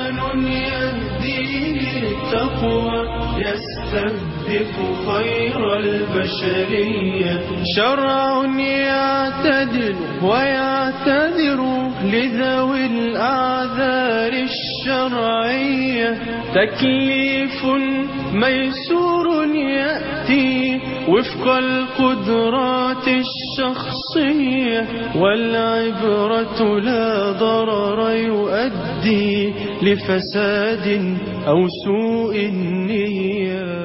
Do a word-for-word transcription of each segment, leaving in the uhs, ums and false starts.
قرآن يهدي للتقوى يستهدف خير البشرية، شرع يعتدل ويعتذر لذوي الأعذار الشرعية، تكليف ميسور يأتي وفق القدرات الشخصية، والعبرة لا ضرر يؤدي لفساد أو سوء النية.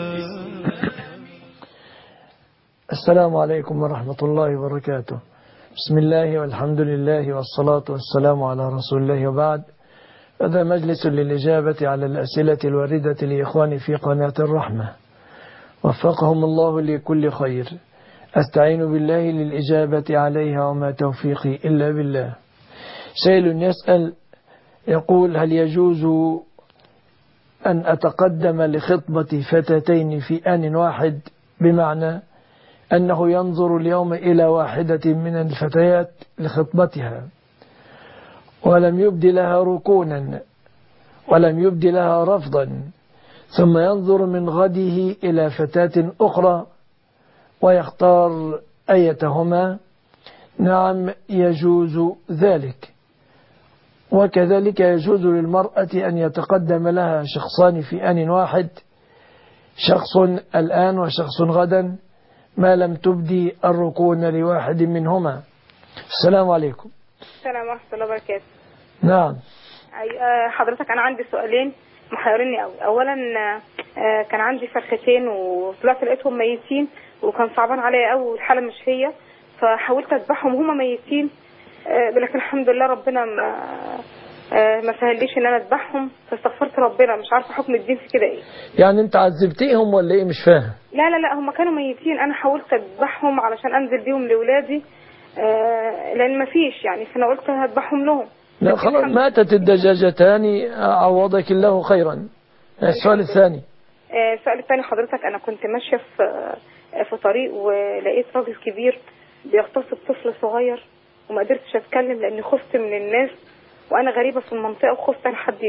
السلام عليكم ورحمة الله وبركاته. بسم الله والحمد لله والصلاة والسلام على رسول الله، وبعد. هذا مجلس للإجابة على الأسئلة الواردة لإخواني في قناة الرحمة، وفقهم الله لكل خير. أستعين بالله للإجابة عليها وما توفيقي إلا بالله. سائل يسأل يقول: هل يجوز أن أتقدم لخطبة فتاتين في آن واحد، بمعنى أنه ينظر اليوم إلى واحدة من الفتيات لخطبتها ولم يبدي لها ركونا ولم يبدي لها رفضا، ثم ينظر من غده إلى فتاة أخرى ويختار أيتهما؟ نعم، يجوز ذلك. وكذلك يجوز للمرأة أن يتقدم لها شخصان في آن واحد، شخص الآن وشخص غدا، ما لم تبدي الركون لواحد منهما. السلام عليكم. السلام ورحمة الله وبركاته. نعم. حضرتك أنا عندي سؤالين محيريني أوي. أولا كان عندي فرختين وطلعت لقيتهم ميتين، وكان صعبان عليا أوي والحالة مش هي، فحاولت أذبحهم وهم ميتين، لكن الحمد لله ربنا ما ما سهليش ان انا اذبحهم، فاستغفرت ربنا. مش عارفه حكم الدين في كده ايه. يعني انت عذبتيهم ولا ايه؟ مش فاهم. لا لا لا، هم كانوا ميتين، انا حاولت اذبحهم علشان انزل بيهم لاولادي، آه لان ما فيش يعني، فانا قلت هذبحهم لهم. لا خلاص، ماتت الدجاجتان، عوضك الله خيرا. السؤال الثاني. آه السؤال الثاني حضرتك، انا كنت ماشيه في في طريق ولقيت راجل كبير بيغتصب طفل صغير، وما قدرتش اتكلم لاني خفت من الناس، وانا غريبه في المنطقه وخفت ان حد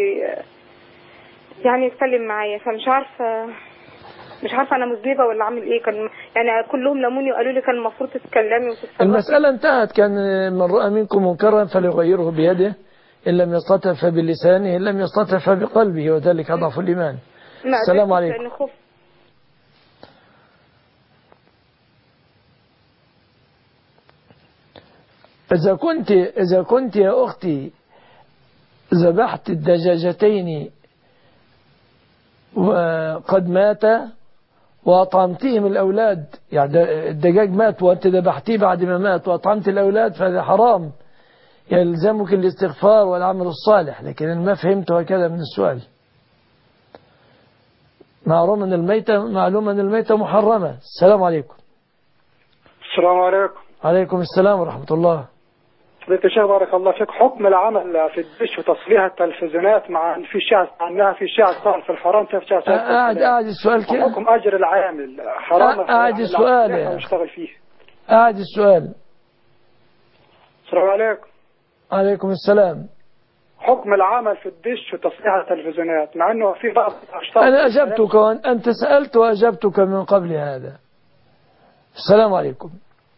يعني يتكلم معايا، فمش عارفه مش عارفه انا مذنبه ولا اعمل ايه. كان يعني كلهم لموني وقالوا لي كان المفروض تتكلمي وتتصرفي. المساله انتهت. كان من راى منكم منكرا فليغيره بيده، ان لم يستطع فبلسانه، ان لم يستطع فبقلبه، وذلك اضعف الايمان. السلام عليكم. إذا كنت إذا كنت يا أختي ذبحت الدجاجتين وقد مات وأطعمتهم الأولاد، يعني الدجاج مات وأنت ذبحتيه بعد ما مات وأطعمت الأولاد، فهذا حرام، يلزمك الاستغفار والعمل الصالح. لكن أنا ما فهمت هكذا من السؤال. معلوم أن الميتة معلوم أن الميتة محرمة. السلام عليكم. السلام عليكم. عليكم السلام ورحمة الله. فضيلة الشيخ بارك الله فيك، حكم العمل في الدش وتصليح التلفزيونات مع في شيعة عنها في شيعة صار في الحرام في شيعة صار قاعد قاعد السؤال كده. حكم أجر العامل حرام قاعد السؤال يشتغل فيه. قاعد السؤال. السلام عليكم. عليكم السلام. حكم العمل في الدش وتصليح التلفزيونات مع أنه في بعض الأشخاص. أنا أجبتك أنت سألت وأجبتك من قبل هذا. السلام عليكم.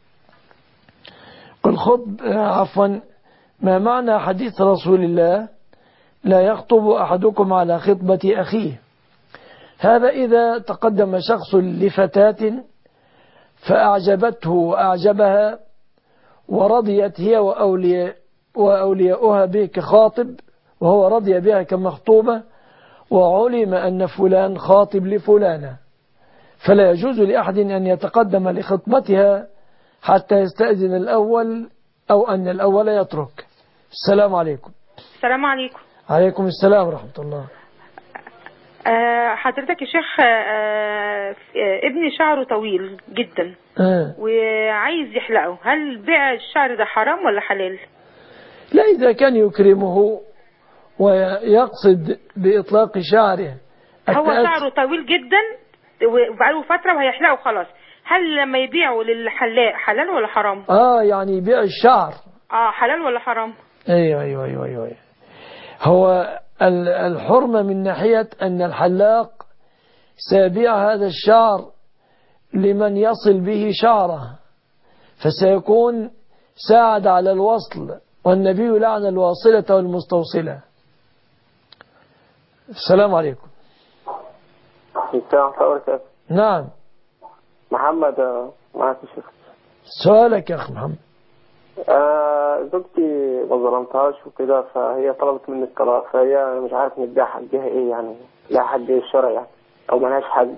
قل خطب عفوا ما معنى حديث رسول الله لا يخطب أحدكم على خطبة أخيه؟ هذا إذا تقدم شخص لفتاة فأعجبته وأعجبها ورضيت هي وأولياء وأولياؤها به كخاطب، وهو رضي بها كمخطوبة، وعلم أن فلان خاطب لفلانة، فلا يجوز لأحد أن يتقدم لخطبتها حتى يستأذن الأول أو أن الأول يترك. السلام عليكم. السلام عليكم. عليكم السلام ورحمة الله. أه حضرتك يا شيخ، أه ابني شعره طويل جدا أه. وعايز يحلقه، هل بيع الشعر ده حرام ولا حلال؟ لا، إذا كان يكرمه ويقصد بإطلاق شعره. هو شعره طويل جدا وبقاله فترة وهيحلقه خلاص، هل لما يبيعه للحلاق حلال ولا حرام؟ اه يعني يبيع الشعر. اه حلال ولا حرام؟ ايوه ايوه ايوه ايوه. هو الحرمة من ناحية أن الحلاق سيبيع هذا الشعر لمن يصل به شعره، فسيكون ساعد على الوصل، والنبي لعن الواصلة والمستوصلة. السلام عليكم. نعم محمد معك يا شيخ. سؤالك يا أخي محمد. آه زوجتي ما ظلمتهاش وكده، فهي طلبت مني الطلاق، فهي مش عارف نديها حقها ايه يعني، لها حق ايه الشرع يعني او ملهاش حق.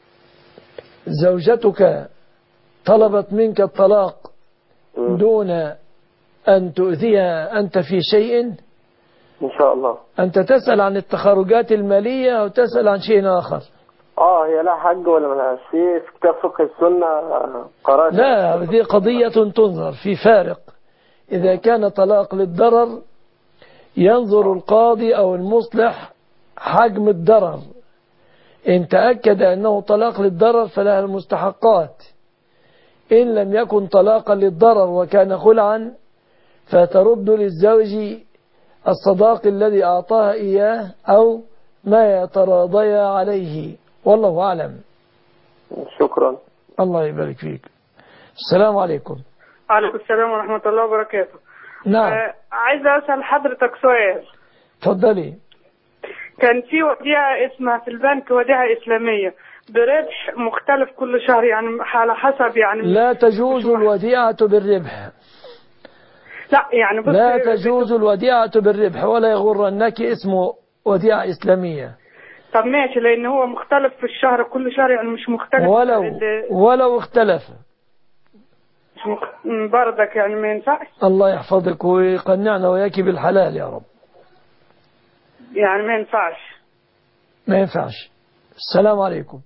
زوجتك طلبت منك الطلاق م. دون أن تؤذيها أنت في شيء؟ إن شاء الله. أنت تسأل عن التخرجات المالية أو تسأل عن شيء آخر؟ آه هي لها حق ولا ملهاش؟ في كتاب فقه السنة قرأت. لا، هذه قضية تنظر في فارق. إذا كان طلاق للضرر ينظر القاضي أو المصلح حجم الضرر، إن تأكد أنه طلاق للضرر فلها المستحقات، إن لم يكن طلاقا للضرر وكان خلعا فترد للزوج الصداق الذي أعطاها إياه أو ما يتراضيا عليه، والله أعلم. شكرا. الله يبارك فيك. السلام عليكم. وعليكم السلام ورحمة الله وبركاته. نعم. آه عايزة أسأل حضرتك سؤال. تفضلي. كان في وديعة اسمها في البنك وديعة إسلامية بربح مختلف كل شهر، يعني على حسب يعني. لا تجوز الوديعة بالربح. لا يعني بص، لا تجوز الوديعة بالربح، ولا يغرنك اسمه وديعة إسلامية. طب ماشي، لأن هو مختلف في الشهر كل شهر، يعني مش مختلف. ولو ولو اختلف مش مخ... بردك يعني ما ينفعش. الله يحفظك ويقنعنا وياكي بالحلال يا رب. يعني ما ينفعش. ما ينفعش. السلام عليكم.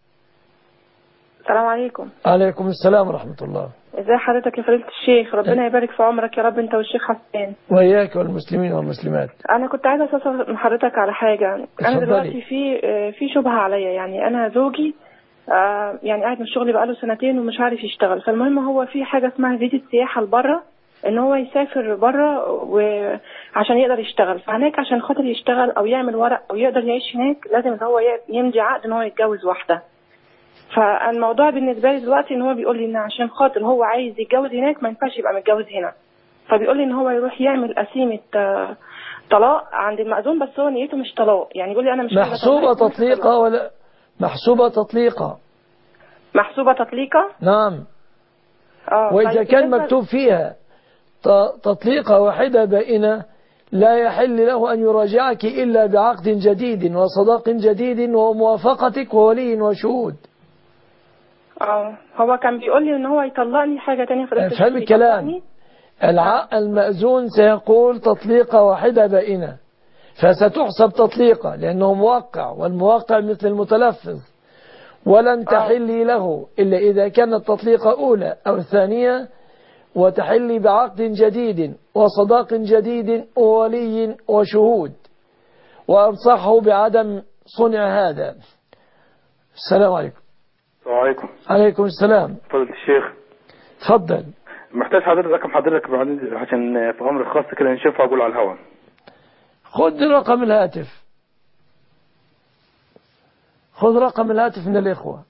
السلام عليكم. عليكم السلام ورحمة الله. ازي حضرتك يا فضيلة الشيخ؟ ربنا يبارك في عمرك يا رب، انت والشيخ حسين. وإياك والمسلمين والمسلمات. انا كنت عايزه اسال من حضرتك على حاجه. انا دلوقتي في في شبهه عليا، يعني انا زوجي آه يعني قاعد من الشغل بقاله سنتين ومش عارف يشتغل، فالمهم هو في حاجه اسمها فيزا سياحه لبره، ان هو يسافر بره وعشان يقدر يشتغل، فهناك عشان خاطر يشتغل او يعمل ورق او يقدر يعيش هناك لازم ان هو يمضي عقد ان هو يتجوز واحده. فالموضوع بالنسبه لي دلوقتي ان هو بيقول لي ان عشان خاطر هو عايز يتجوز هناك ما ينفعش يبقى متجوز هنا، فبيقول لي ان هو يروح يعمل قسيمه طلاق عند المأذون، بس هو نيته مش طلاق، يعني يقول لي انا مش محسوبه تطليقه ولا محسوبه تطليقه. محسوبه تطليقه. نعم. اه واذا كان مكتوب فيها تطليقه واحده بائنه لا يحل له أن يراجعك إلا بعقد جديد وصداق جديد وموافقتك وولي وشهود. اه هو كان بيقول لي ان هو يطلقني حاجة تانية في الشهر. فهم الكلام. العقد المأذون سيقول تطليقة واحدة بائنة فستحسب تطليقة لأنه موقع، والموقع مثل المتلفظ، ولن تحلي له إلا إذا كانت تطليقة أولى أو ثانية، وتحلي بعقد جديد وصداق جديد وولي وشهود، وأنصحه بعدم صنع هذا. السلام عليكم. السلام عليكم. عليكم السلام. فضيلة الشيخ. تفضل. محتاج حضرتك رقم حضرتك بعدين عشان في أمر خاص كده نشوفه أقول على الهواء. خذ رقم الهاتف. خذ رقم الهاتف من الإخوة.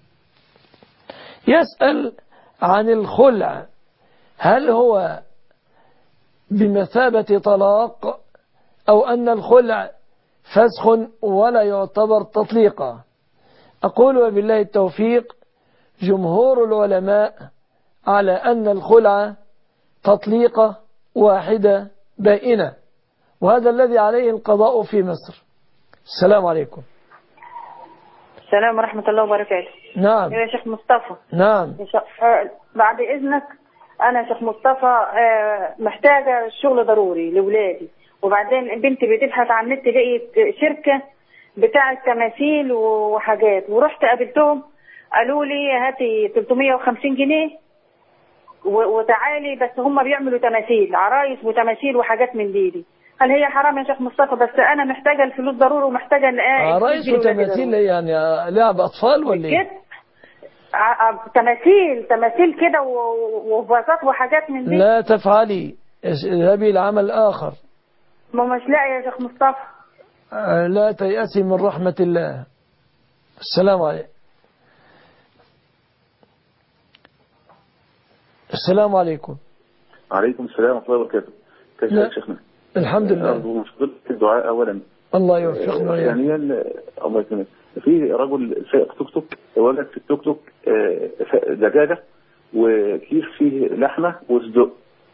يسأل عن الخلع، هل هو بمثابة طلاق أو أن الخلع فسخ ولا يعتبر تطليقا؟ أقول وبالله التوفيق، جمهور العلماء على أن الخلع تطليقة واحدة بائنة، وهذا الذي عليه القضاء في مصر. السلام عليكم. السلام ورحمة الله وبركاته. نعم يا شيخ مصطفى. نعم. بعد إذنك أنا شيخ مصطفى محتاجة شغل ضروري لولادي، وبعدين بنتي بتبحث عن النت لقيت شركة بتاعة تماثيل وحاجات، ورحت قابلتهم قالوا لي هاتي ثلاثمية وخمسين جنيه وتعالي، بس هم بيعملوا تماثيل عرايس وتماثيل وحاجات من دي دي هل هي حرام يا شيخ مصطفى؟ بس أنا محتاجة الفلوس ضروري ومحتاجة عرايس وتماثيل يعني لعب أطفال ولا ايه؟ تماثيل تماثيل كده وفازات وحاجات من دي. لا تفعلي، اذهبي لعمل آخر. ما مش لاقي يا شيخ مصطفى. لا تيأسي من رحمة الله. السلام عليكم. السلام عليكم. عليكم السلام ورحمة الله وبركاته. كيف حالك شيخنا؟ الحمد لله. أرجو الدعاء أولا. الله يوفقنا وياك. ثانيا الله يكرمك، في رجل سائق توك توك وجد في التوك توك دجاجة وكيس فيه لحمة وصدق،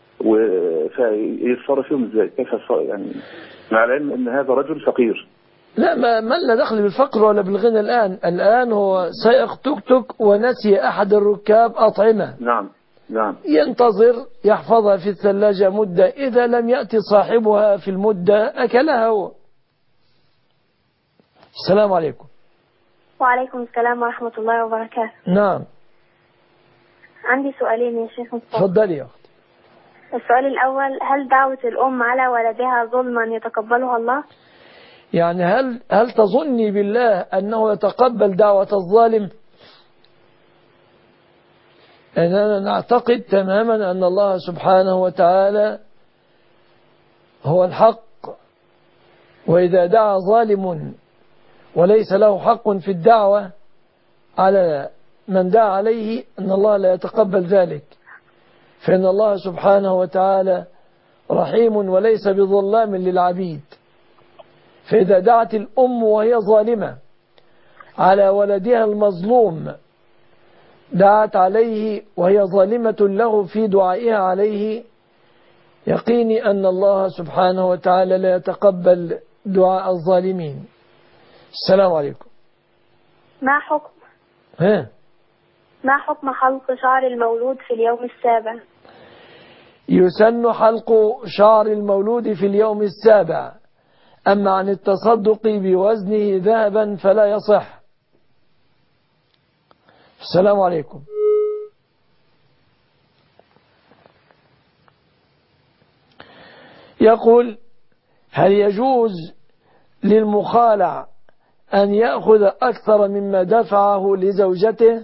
ويتصرف فيهم ازاي؟ كيف يعني مع العلم ان هذا رجل فقير؟ لا، ما ما لنا دخل بالفقر ولا بالغنى الآن. الآن هو سائق توك توك ونسي أحد الركاب أطعمة. نعم نعم. ينتظر يحفظها في الثلاجة مدة، إذا لم يأتي صاحبها في المدة أكلها هو. السلام عليكم. وعليكم السلام ورحمة الله وبركاته. نعم. عندي سؤالين يا شيخ مصطفى. تفضلي يا أختي. السؤال الأول، هل دعوة الأم على ولدها ظلما يتقبلها الله؟ يعني هل هل تظني بالله أنه يتقبل دعوة الظالم؟ أننا نعتقد تماما أن الله سبحانه وتعالى هو الحق، وإذا دعا ظالم وليس له حق في الدعوة على من دعا عليه أن الله لا يتقبل ذلك، فإن الله سبحانه وتعالى رحيم وليس بظلام للعبيد. فإذا دعت الأم وهي ظالمة على ولدها المظلوم، دعت عليه وهي ظالمة له في دعائها عليه، يقيني أن الله سبحانه وتعالى لا يتقبل دعاء الظالمين. السلام عليكم. ما حكم ها ما حكم حلق شعر المولود في اليوم السابع؟ يسن حلق شعر المولود في اليوم السابع، أما عن التصدق بوزنه ذهبا فلا يصح. السلام عليكم. يقول: هل يجوز للمخالع أن يأخذ أكثر مما دفعه لزوجته؟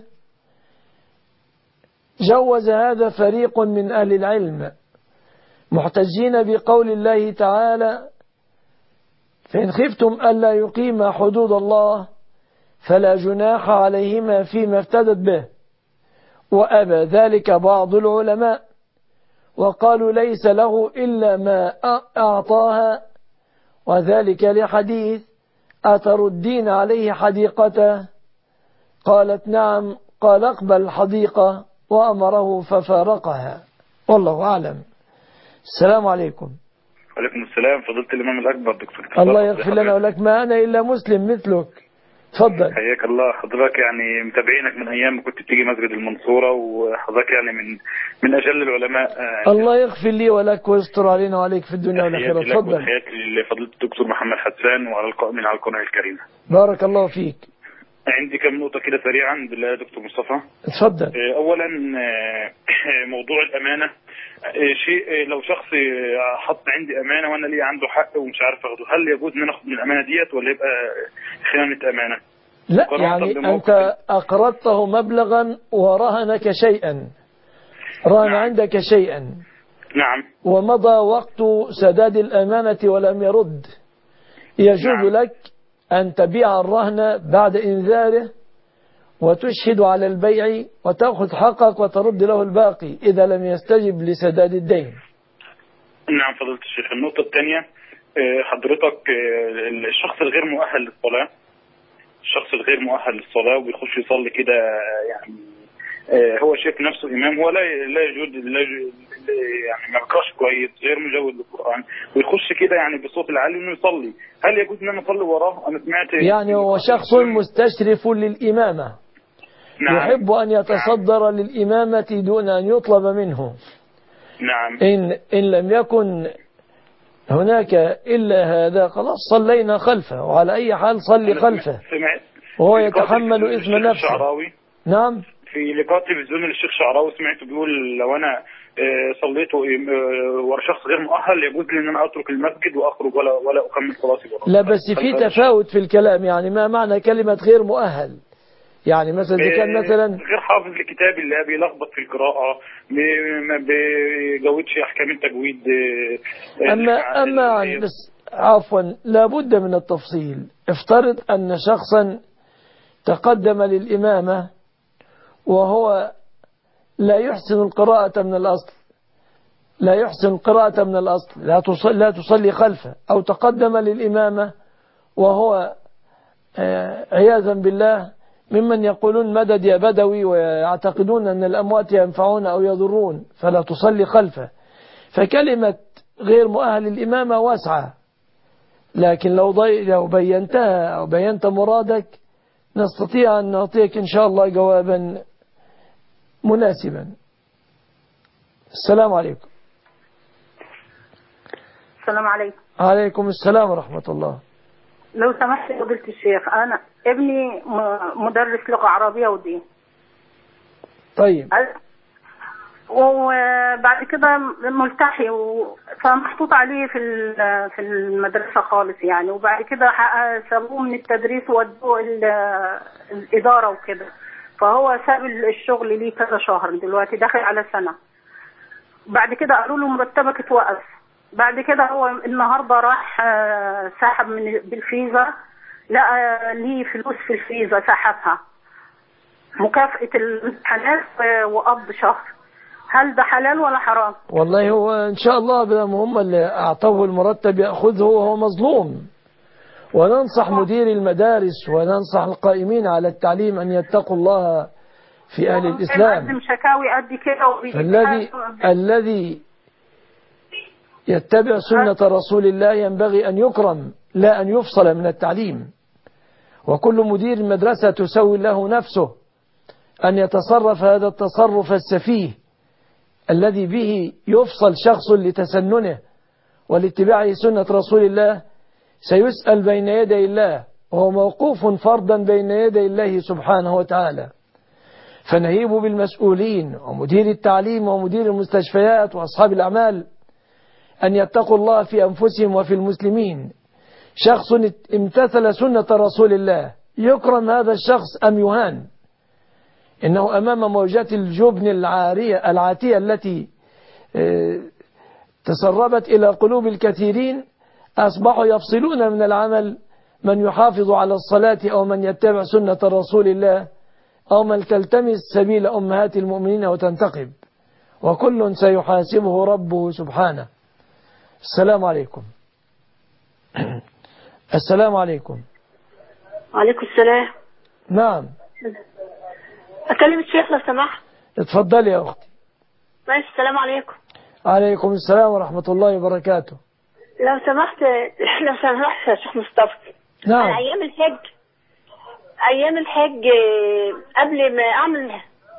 جوز هذا فريق من أهل العلم محتجين بقول الله تعالى: فإن خفتم ألا يقيم حدود الله فلا جناح عليهما فيما افتدت به. وأبى ذلك بعض العلماء وقالوا ليس له إلا ما أعطاها، وذلك لحديث: أتردين عليه حديقته؟ قالت: نعم. قال: اقبل الحديقة، وأمره ففارقها. والله أعلم. السلام عليكم. وعليكم السلام. فضيلة الإمام الأكبر دكتور. الله يغفر لنا ولك، ما أنا إلا مسلم مثلك. تفضل. حياك الله. حضرتك يعني متابعينك من أيام ما كنت بتيجي مسجد المنصورة، وحضرتك يعني من من أجل العلماء. يعني الله يغفر لي ولك ويستر علينا وعليك في الدنيا والآخرة. تفضل. حياتي لفضيلة الدكتور محمد حسان وعلى القائمين على القناة الكريمة. بارك الله فيك. عندي كم نقطة كده سريعا بالله يا دكتور مصطفى. اتفضل. أولا موضوع الأمانة، شيء لو شخص حط عندي أمانة وأنا لي عنده حق ومش عارف أخده، هل يجوز إن أنا أخذ من الأمانة ديت ولا يبقى خيانة أمانة؟ لا، يعني أنت أقرضته مبلغا ورهنك شيئا، رهن نعم. عندك شيئا. نعم. ومضى وقت سداد الأمانة ولم يرد، يجوز نعم. لك أن تبيع الرهن بعد إنذاره وتشهد على البيع وتأخذ حقك وترد له الباقي إذا لم يستجب لسداد الدين. نعم فضيلة الشيخ. النقطة الثانية، حضرتك الشخص الغير مؤهل للصلاة، الشخص الغير مؤهل للصلاة وبيخش يصلي كده، يعني هو شايف نفسه إمام، هو لا لا يجود لا يعني ما بيقراش كويس، غير مجود للقرآن، ويخش كده يعني بصوت العالي إنه يصلي، هل يجوز إن أنا أصلي وراه؟ أنا سمعت يعني هو شخص مستشرف للإمامة، نعم. يحب أن يتصدر نعم. للإمامة دون أن يطلب منه. نعم. إن إن لم يكن هناك إلا هذا خلاص صلينا خلفه، وعلى أي حال صلي خلفه وهو يتحمل إثم نفسه. شعراوي. نعم. في لقاء تلفزيون للشيخ شعراوي سمعته بيقول لو أنا صليت ورا شخص غير مؤهل يجوز لي ان انا اترك المسجد واخرج ولا ولا اكمل صلاتي وراه. لا بس في تفاوت في الكلام، يعني ما معنى كلمة غير مؤهل؟ يعني مثلا إذا كان مثلا غير حافظ لكتاب الله، بيلخبط في القراءة، ما بيجودش احكام التجويد. اما اما يعني بس عفوا لابد من التفصيل. افترض أن شخصا تقدم للإمامة وهو لا يحسن القراءة من الأصل، لا يحسن القراءة من الأصل، لا تصلي, لا تصلي خلفه، أو تقدم للإمامة وهو عياذا بالله ممن يقولون مدد يا بدوي ويعتقدون أن الأموات ينفعون أو يضرون، فلا تصلي خلفه. فكلمة غير مؤهل الإمامة واسعة، لكن لو, ضي... لو بينتها أو بينت مرادك نستطيع أن نعطيك إن شاء الله جوابا مناسبا. السلام عليكم. السلام عليكم. عليكم السلام ورحمة الله. لو سمحت يا فضيلة الشيخ، أنا ابني مدرس لغة عربية ودين. طيب. وبعد كده ملتحي فمحطوط عليه في في المدرسة خالص يعني، وبعد كده سابوه من التدريس وودوه الإدارة وكده، فهو ساب الشغل ليه كذا شهر دلوقتي داخل على سنة. بعد كده قالوا له مرتبك اتوقف. بعد كده هو النهارده راح سحب من بالفيزا، لقى ليه فلوس في الفيزا سحبها مكافأة الامتحانات وقبض شهر. هل ده حلال ولا حرام؟ والله هو إن شاء الله بدل هم اللي أعطوه المرتب يأخذه وهو مظلوم. وننصح مدير المدارس وننصح القائمين على التعليم أن يتقوا الله في أهل الإسلام. قدم شكاوي قد كده. فالذي الذي يتبع سنة رسول الله ينبغي أن يكرم لا أن يفصل من التعليم. وكل مدير مدرسة تسوي له نفسه أن يتصرف هذا التصرف السفيه الذي به يفصل شخص لتسننه ولاتباعه سنة رسول الله، سيسأل بين يدي الله وهو موقوف فردا بين يدي الله سبحانه وتعالى. فنهيب بالمسؤولين ومدير التعليم ومدير المستشفيات وأصحاب الأعمال أن يتقوا الله في أنفسهم وفي المسلمين. شخص امتثل سنة رسول الله يكرم هذا الشخص أم يهان؟ إنه أمام موجات الجبن العارية العاتية التي تسربت إلى قلوب الكثيرين، أصبحوا يفصلون من العمل من يحافظ على الصلاة أو من يتبع سنة رسول الله أو من تلتمس سبيل أمهات المؤمنين وتنتقب، وكل سيحاسبه ربه سبحانه. السلام عليكم. السلام عليكم. وعليكم السلام. نعم. أكلم الشيخ لو سمحت. اتفضلي يا أختي. ماشي. السلام عليكم. عليكم السلام ورحمة الله وبركاته. لو سمحت لو سمحت يا شيخ مصطفى. نعم. أنا أيام الحج أيام الحج قبل ما أعمل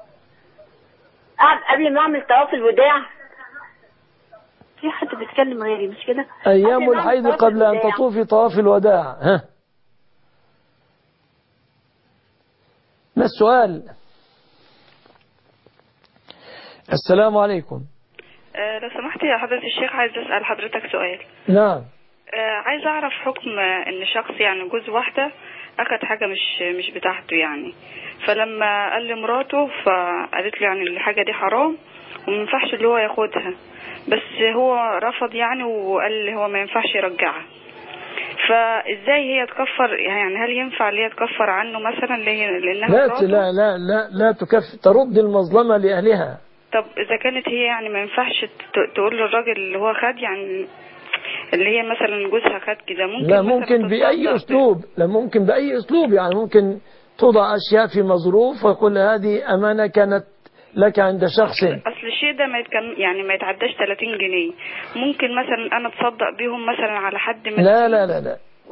قبل ما أعمل طواف الوداع. في حد بيتكلم غيري مش كده؟ أيام الحيض قبل أن تطوفي طواف الوداع. ها. ما السؤال؟ السلام عليكم. أه لو سمحت يا حضرة الشيخ، عايز أسأل حضرتك سؤال. نعم. أه عايز أعرف حكم إن شخص يعني جوز واحدة أخد حاجة مش مش بتاعته يعني، فلما قال لمراته فقالت له يعني الحاجة دي حرام وما ينفعش اللي هو ياخدها، بس هو رفض يعني وقال هو ما ينفعش يرجعها. فازاي هي تكفر يعني؟ هل ينفع اللي هي تكفر عنه مثلا لانها لا لا لا لا لا تكفر، ترد المظلمة لأهلها. طب اذا كانت هي يعني ما ينفعش تقول للراجل اللي هو خد يعني اللي هي مثلا جوزها خد كده، ممكن لا ممكن بأي أسلوب، لا ممكن بأي أسلوب يعني ممكن توضع أشياء في مظروف ويقول هذه أمانة كانت لك عند شخص. أصل الشيء ده ما يتكلم يعني ما يتعداش ثلاثين جنيه، ممكن مثلا أنا أتصدق بيهم مثلا على حد من لا لا لا لا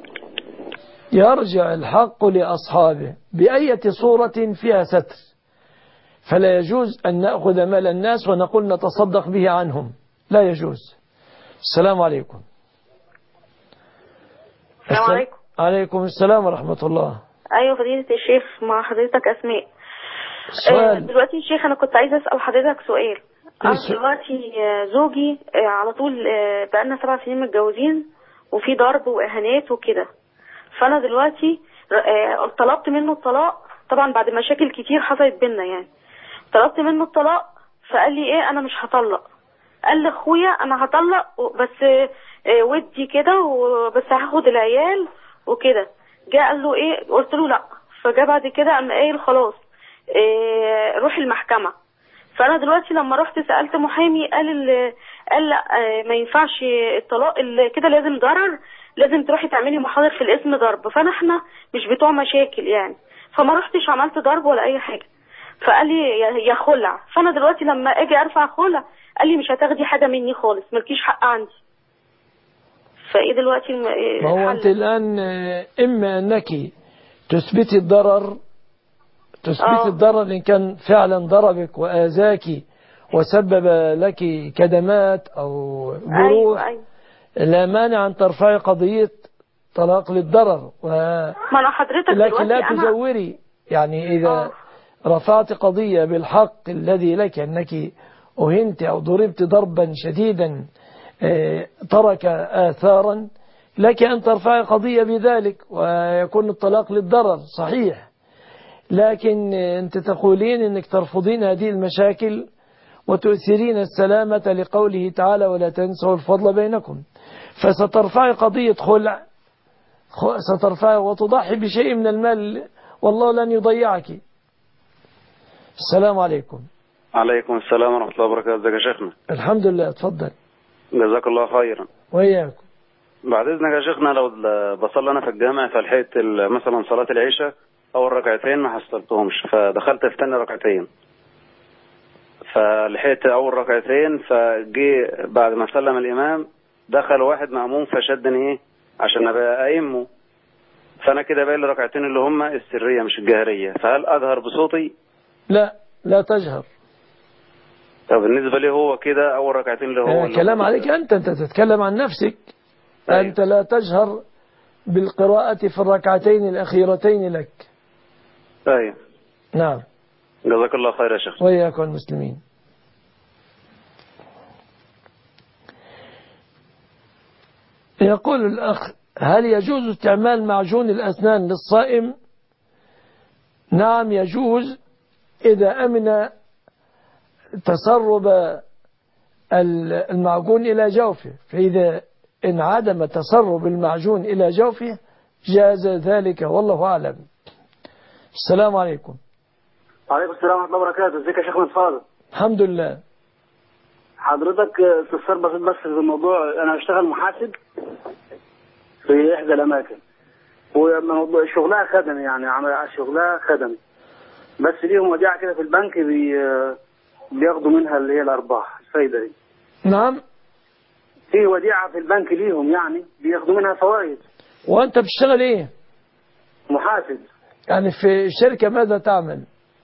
يرجع الحق لأصحابه بأية صورة فيها ستر، فلا يجوز أن نأخذ مال الناس ونقول نتصدق به عنهم، لا يجوز. السلام عليكم. السلام عليكم. عليكم السلام ورحمة الله. أيوة فضيلة الشيخ، مع حضرتك أسماء. سؤال. دلوقتي الشيخ أنا كنت عايزة أسأل حضرتك سؤال. أنا دلوقتي زوجي على طول بقالنا سبع سنين متجوزين وفي ضرب وإهانات وكده، فأنا دلوقتي طلبت منه الطلاق طبعا بعد مشاكل كتير حصلت بينا يعني. طلبت منه الطلاق فقال لي إيه أنا مش هطلق، قال لأخويا أنا هطلق بس آه، ودي كده وبس هاخد العيال وكده. جاء قال له ايه، قلت له لا. فجاء بعد كده قام قايل خلاص آه، روح المحكمة. فانا دلوقتي لما رحت سألت محامي قال ال- قال لا آه، ما ينفعش الطلاق ال- كده، لازم ضرر، لازم تروحي تعملي محاضر في الاسم ضرب. فانا احنا مش بتوع مشاكل يعني، فما رحتش عملت ضرب ولا اي حاجة. فقال لي يا- يا خلع. فانا دلوقتي لما اجي ارفع خلع قال لي مش هتاخدي حاجة مني خالص، ملكيش حق عندي. فايه دلوقتي الم- إيه ما هو الحل؟ أنت الآن آه، إما أنك تثبتي الضرر، تثبتي الضرر إن كان فعلا ضربك وآذاك وسبب لك كدمات أو جروح. أيوة أيوة. لا مانع أن ترفعي قضية طلاق للضرر و... ما انا حضرتك لكن دلوقتي لا انا تزوري. يعني إذا رفعت قضية بالحق الذي لك أنك أهنت أو ضربت ضربا شديدا آه، ترك آثارا، لك أن ترفعي قضية بذلك ويكون الطلاق للضرر صحيح. لكن أنت تقولين أنك ترفضين هذه المشاكل وتؤثرين السلامة لقوله تعالى ولا تنسوا الفضل بينكم، فسترفعي قضية خلع، سترفعي وتضحي بشيء من المال والله لن يضيعك. السلام عليكم. عليكم السلام ورحمة الله وبركاته. ازيك يا شيخنا؟ الحمد لله. اتفضل. جزاك الله خيرا. وإياكم. بعد إذنك يا شيخنا، لو بصلي أنا في الجامع فلحقت مثلا صلاة العشاء أول ركعتين ما حصلتهمش، فدخلت في تاني ركعتين، فلحقت أول ركعتين، فجي بعد ما سلم الإمام دخل واحد مأموم فشدني إيه عشان أبقى أئمه، فأنا كده باقي لي ركعتين اللي هم السرية مش الجهرية، فهل أجهر بصوتي؟ لا لا تجهر. طب بالنسبة لي هو كده أول ركعتين اللي هو آه اللي كلام هو عليك أنت أنت تتكلم عن نفسك. أيوة. أنت لا تجهر بالقراءة في الركعتين الأخيرتين لك. أيوة. نعم. جزاك الله خير يا شيخ. وإياكم المسلمين. يقول الأخ: هل يجوز استعمال معجون الأسنان للصائم؟ نعم يجوز إذا أمن تسرب المعجون إلى جوفه، فإذا انعدم تسرب المعجون إلى جوفه جاز ذلك والله أعلم. السلام عليكم. وعليكم السلام ورحمة الله وبركاته. ازيك يا شيخ مصطفى؟ الحمد لله. حضرتك استفسار بسيط بس في الموضوع، أنا أشتغل محاسب في إحدى الأماكن، وموضوع شغلها خدمي، يعني عمل شغلها خدمي، بس ليهم وديعة كده في البنك بي بياخدوا منها اللي هي الأرباح الفايدة دي. نعم. في وديعة في البنك ليهم يعني بياخدوا منها فوائد. وأنت بتشتغل إيه؟ محاسب. يعني في الشركة ماذا تعمل؟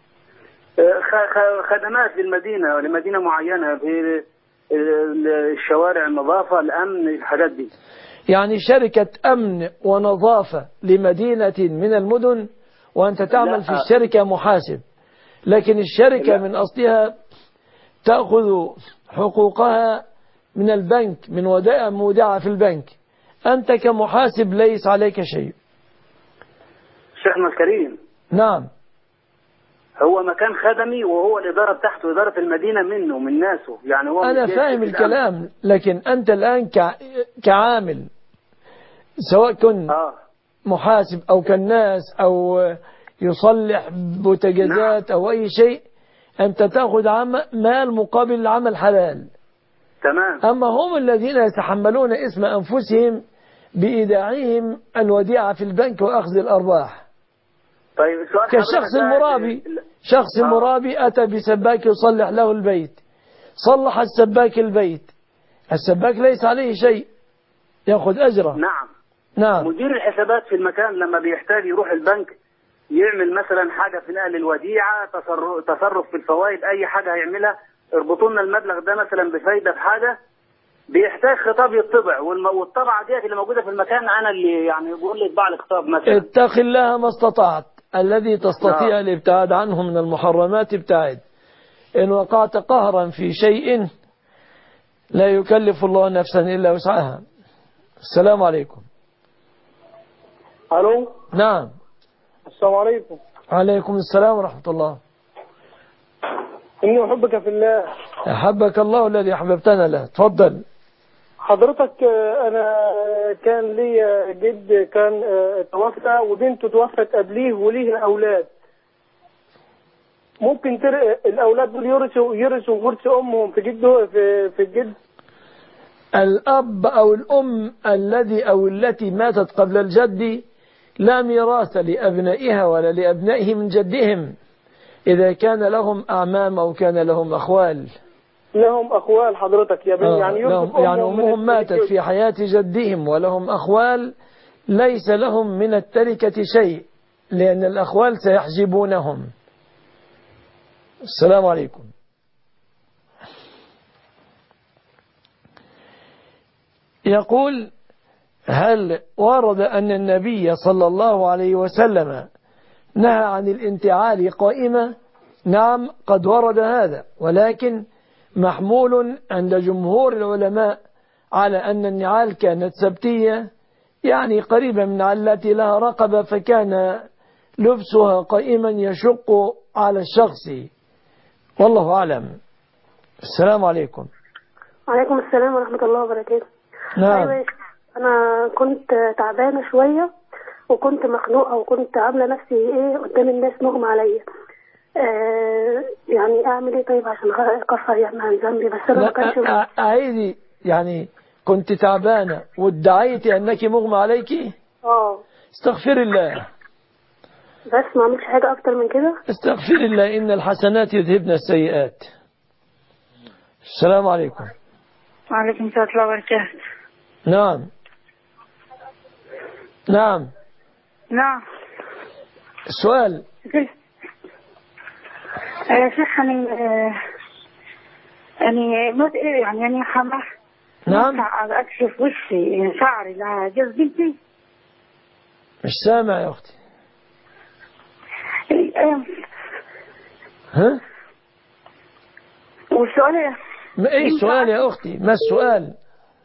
خدمات للمدينة لمدينة معينة، في الشوارع، النظافة، الأمن، الحاجات دي. يعني شركة أمن ونظافة لمدينة من المدن، وأنت تعمل لا. في الشركة محاسب، لكن الشركة لا. من أصلها تأخذ حقوقها من البنك، من ودائع مودعة في البنك. أنت كمحاسب ليس عليك شيء. شيخنا الكريم. نعم. هو مكان خدمي، وهو الإدارة بتاعته إدارة المدينة منه من ناسه، يعني هو أنا فاهم الكلام، لكن أنت الآن كعامل سواء كن آه. محاسب أو كالناس أو يصلح بوتجازات نعم. أو أي شيء، أنت تأخذ مال مقابل العمل حلال. تمام. أما هم الذين يتحملون اسم أنفسهم بإيداعهم الوديعة في البنك وأخذ الأرباح. طيب كشخص المرابي، شخص آه. مرابي أتى بسباك يصلح له البيت، صلح السباك البيت، السباك ليس عليه شيء، يأخذ أجره. نعم. نعم. مدير الحسابات في المكان لما بيحتاج يروح البنك يعمل مثلا حاجة في نقل الوديعة، تصرف, تصرف في الفوائد، أي حاجة هيعملها، اربطوا لنا المبلغ ده مثلا بفايدة في حاجة، بيحتاج خطاب يطبع، والطبعة ديت اللي موجودة في المكان أنا اللي يعني بقول لي اطبع لي خطاب مثلا. اتق الله ما استطعت، الذي تستطيع الابتعاد عنه من المحرمات ابتعد. إن وقعت قهرا في شيء لا يكلف الله نفسا إلا وسعها. السلام عليكم. ألو. نعم. السلام عليكم. عليكم السلام ورحمة الله. إني أحبك في الله. أحبك الله الذي أحببتنا له. تفضل. حضرتك أنا كان لي جد كان توفى وبنته توفت قبليه وليه أولاد. ممكن تر... الأولاد دول يرثوا يرثوا ورث أمهم في جده في في الجد. الأب أو الأم الذي أو التي ماتت قبل الجد لا ميراث لأبنائها ولا لأبنائه من جدهم إذا كان لهم أعمام أو كان لهم أخوال. لهم أخوال حضرتك يا بني آه يعني لهم يعني أمهم ماتت في حياة جدهم ولهم أخوال ليس لهم من التركة شيء لأن الأخوال سيحجبونهم. السلام عليكم. يقول هل ورد أن النبي صلى الله عليه وسلم نهى عن الانتعال قائمة؟ نعم قد ورد هذا، ولكن محمول عند جمهور العلماء على أن النعال كانت سبتية يعني قريبة من التي لها رقبة، فكان لبسها قائما يشق على الشخص، والله أعلم. السلام عليكم. وعليكم السلام ورحمة الله وبركاته. نعم. أيوة أنا كنت تعبانة شوية وكنت مخنوقة وكنت عاملة نفسي إيه قدام الناس مغمى عليا. آه يعني أعمل إيه طيب عشان أكفر يعني عن ذنبي؟ بس أنا ما كانش أعيدي يعني كنت تعبانة وادعيتي أنك مغمى عليكي؟ آه استغفر الله. بس ما عملتش حاجة أكتر من كده. استغفر الله إن الحسنات يذهبن السيئات. السلام عليكم. وعليكم السلام ورحمة الله وبركاته. نعم نعم نعم. السؤال يا شيخ أنا أنا يعني يعني حمح نعم أكشف وشي شعري لجوز بنتي. مش سامع يا أختي. ها والسؤال ما ايه السؤال يا أختي؟ ما السؤال؟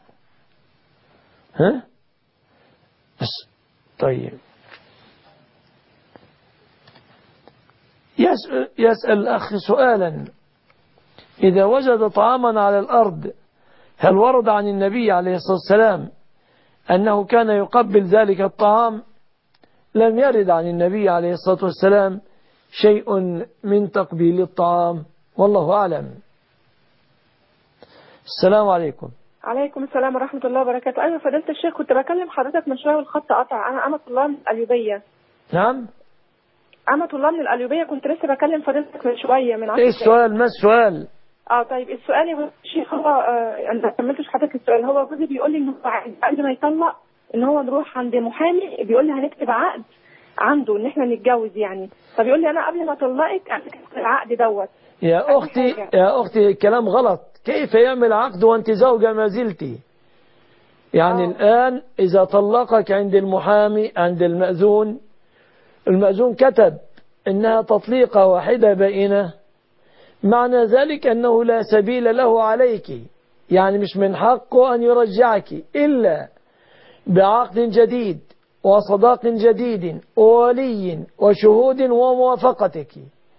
ها بس طيب يسأل, يسأل الأخ سؤالا: إذا وجد طعاما على الأرض هل ورد عن النبي عليه الصلاة والسلام أنه كان يقبل ذلك الطعام؟ لم يرد عن النبي عليه الصلاة والسلام شيء من تقبيل الطعام، والله أعلم. السلام عليكم. عليكم السلام ورحمة الله وبركاته. أيوة فضيلة الشيخ، كنت بكلم حضرتك من شوية والخط قطع. أنا أمة الله من القليوبية. نعم أمة الله من القليوبية، كنت لسه بكلم فضيلتك من شوية من عشر إيه السؤال؟ ما السؤال؟ اه طيب السؤال يا شيخ هو آه أنا ما كملتش حضرتك السؤال. هو جوزي بيقول لي إنه قبل ما يطلق إن هو نروح عند محامي بيقول لي هنكتب عقد عنده إن إحنا نتجوز يعني، فبيقول لي أنا قبل ما أطلقك أكتب العقد دوت. يا أختي يا أختي الكلام غلط. كيف يعمل عقد وأنت زوجة ما زلتي؟ يعني أوه. الآن إذا طلقك عند المحامي عند المأذون، المأذون كتب إنها تطليقة واحدة بائنة، معنى ذلك أنه لا سبيل له عليك، يعني مش من حقه أن يرجعك إلا بعقد جديد وصداق جديد وولي وشهود وموافقتك.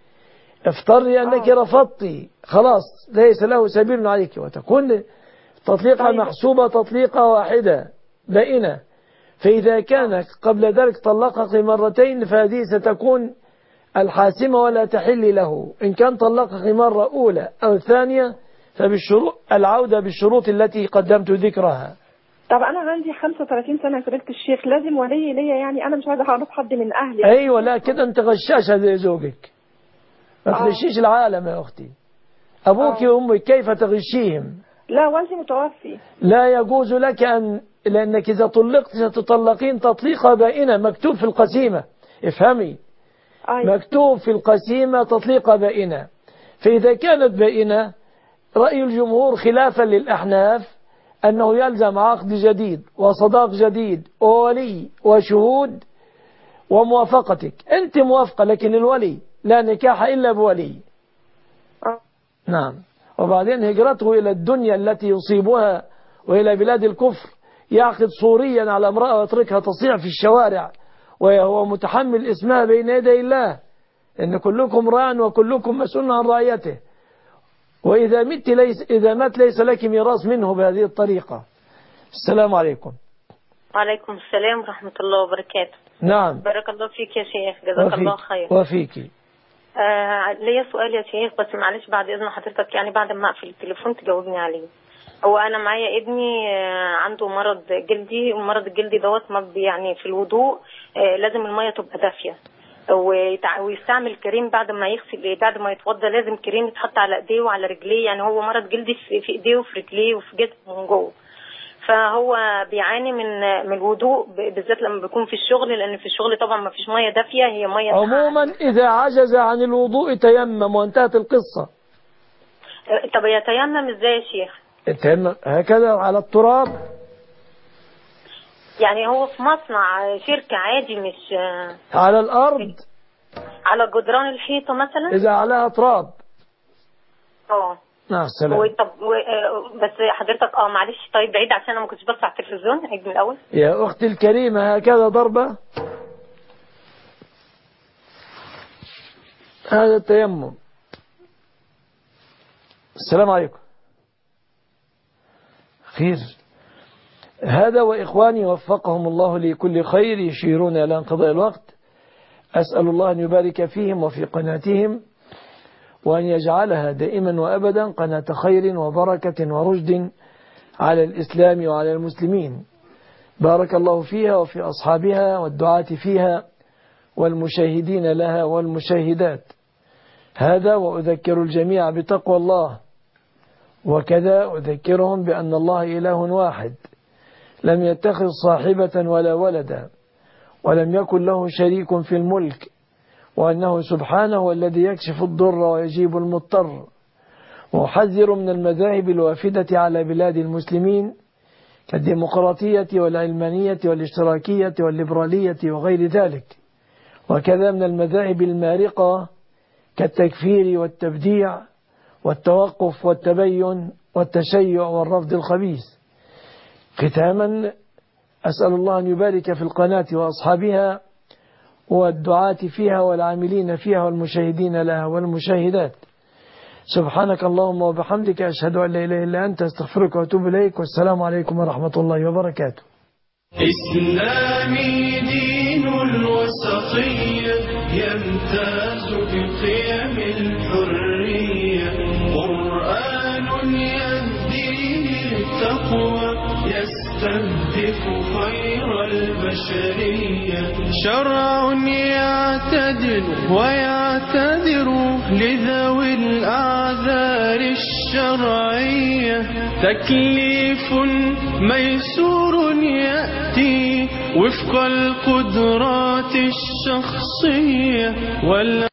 افترضي أنك رفضتي، خلاص ليس له سبيل عليك، وتكون تطليقة طيب. محسوبة تطليقة واحدة بائنة. فإذا كان قبل ذلك طلقك مرتين فهذه ستكون الحاسمة ولا تحل له. إن كان طلقك مرة أولى أو ثانية فبالشروط العودة بالشروط التي قدمت ذكرها. طب أنا عندي خمسة وثلاثين سنة فضيلة الشيخ، لازم ولي ليا يعني؟ أنا مش عايزة أعرف حد من أهلي. أيوة لا كده أنت غشاشة زي زوجك. ما تغشيش العالم يا أختي. أبوك وأمك كيف تغشيهم؟ لا والدي متوفي. لا يجوز لك أن، لأنك إذا طلقت ستطلقين تطليقة بائنة، مكتوب في القسيمة. افهمي. أيوة. مكتوب في القسيمة تطليقة بائنة. فإذا كانت بائنة رأي الجمهور خلافا للأحناف أنه يلزم عقد جديد وصداق جديد وولي وشهود وموافقتك. أنت موافقة لكن الولي لا نكاح إلا بولي. أه. نعم. وبعدين هجرته إلى الدنيا التي يصيبها وإلى بلاد الكفر، يعقد صوريا على امرأة ويتركها تصيع في الشوارع وهو متحمل اسمها بين يدي الله، إن كلكم راع وكلكم مسؤول عن رعيته. وإذا مت ليس إذا مات ليس لك ميراث منه بهذه الطريقة. السلام عليكم. وعليكم السلام ورحمة الله وبركاته. نعم. بارك الله فيك يا شيخ، جزاك الله خير. وفيك. آه ليا سؤال يا شيخ، بس معلش بعد إذن حضرتك يعني بعد ما أقفل التليفون تجاوبني عليه. هو أنا معايا ابني آه عنده مرض جلدي، ومرض الجلدي دوت ما يعني في الوضوء آه لازم المية تبقى دافية، ويستعمل كريم بعد ما يغسل، بعد ما يتوضى لازم كريم يتحط على ايديه وعلى رجليه، يعني هو مرض جلدي في ايديه وفي رجليه وفي جسمه من جوه. فهو بيعاني من من الوضوء بالذات لما بيكون في الشغل، لان في الشغل طبعا ما فيش ميه دافيه، هي ميه عموما اذا عجز عن الوضوء تيمم وانتهت القصه. طب يتيمم ازاي يا شيخ؟ يتيمم هكذا على التراب، يعني هو في مصنع شركة عادي، مش على الأرض، على جدران الحيطة مثلا إذا عليها تراب. اه نعم السلام. طب بس حضرتك اه معلش طيب بعيد عشان انا ما كنتش بص على التلفزيون، عيد من الاول. يا اختي الكريمة هكذا ضربة، هذا التيمم. السلام عليكم. خير. هذا وإخواني وفقهم الله لكل خير يشيرون إلى انقضاء الوقت. أسأل الله أن يبارك فيهم وفي قناتهم، وأن يجعلها دائما وأبدا قناة خير وبركة ورشد على الإسلام وعلى المسلمين. بارك الله فيها وفي أصحابها والدعاة فيها والمشاهدين لها والمشاهدات. هذا وأذكر الجميع بتقوى الله، وكذا أذكرهم بأن الله إله واحد لم يتخذ صاحبة ولا ولدا، ولم يكن له شريك في الملك، وأنه سبحانه الذي يكشف الضر ويجيب المضطر. وأحذر من المذاهب الوافدة على بلاد المسلمين كالديمقراطية والعلمانية والاشتراكية والليبرالية وغير ذلك، وكذا من المذاهب المارقة كالتكفير والتبديع والتوقف والتبين والتشيع والرفض الخبيث. ختاما أسأل الله أن يبارك في القناة وأصحابها والدعاة فيها والعاملين فيها والمشاهدين لها والمشاهدات. سبحانك اللهم وبحمدك أشهد أن لا إله إلا أنت أستغفرك وأتوب إليك، والسلام عليكم ورحمة الله وبركاته. إسلامي دين الوسطية يمتاز بقيم الحرية، قرآن يهدي للتقوى يستهدف خير البشرية، شرع يعتدل ويعتذر لذوي الأعذار الشرعية، تكليف ميسور يأتي وفق القدرات الشخصية.